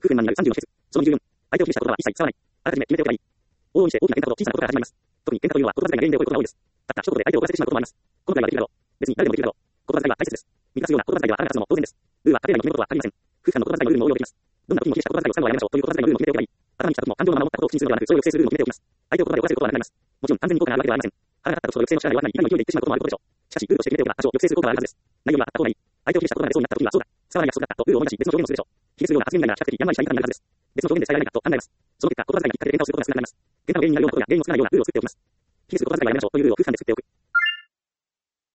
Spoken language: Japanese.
不不満になる30の秘訣。その24。相手を気にしたことは一切使わない。あらかじめ決めておけばいい。往々にして大きな喧嘩ほど小さなことから始まります。特に喧嘩というのは言葉遣いが原因で起こることが多いです。たった一言で相手を怒らせてしまうこともあります。このくらいはできるだろう。別に誰でもできるだろう。言葉遣いは大切です。満たすような言葉遣いではあらなかったのも当然です。ルーは家庭内の決め事は限りません。夫婦間の言葉遣いのルールも応用できます。どんな時にも気にした言葉遣いを使うのはやめましょうという言葉遣いのルールも決めておけばいい。頭に来た時も感情のまま持ったことを口にするのではなく、それを抑制するルールも決めておきます。相手を言葉で怒らせることはなくなります。もちろん完全に効果があるわけではありません。腹が立ったことと抑制の力が弱くなり、何も勢いで言ってしまうこともあることでしょう。しかし、ルールとして決めておけば多少抑制する効果があるはずです。内容にはあった方がいい。相手を気にした言葉が出そうになった時には、そうだ。伝わらない約束だったとルールを思い出し、別の表現をするでしょう。否決するような発言なら比較的やんわりした言い方になるはずです。別の表現で伝えられないかと考えます。その結果、言葉遣いがきっかけで喧嘩をすることが少なくなります。喧嘩の原因になるようなことや原因を作らないようなルールを作っておきます。否決する言葉遣いはやめましょうというルールを夫婦間で作っておく。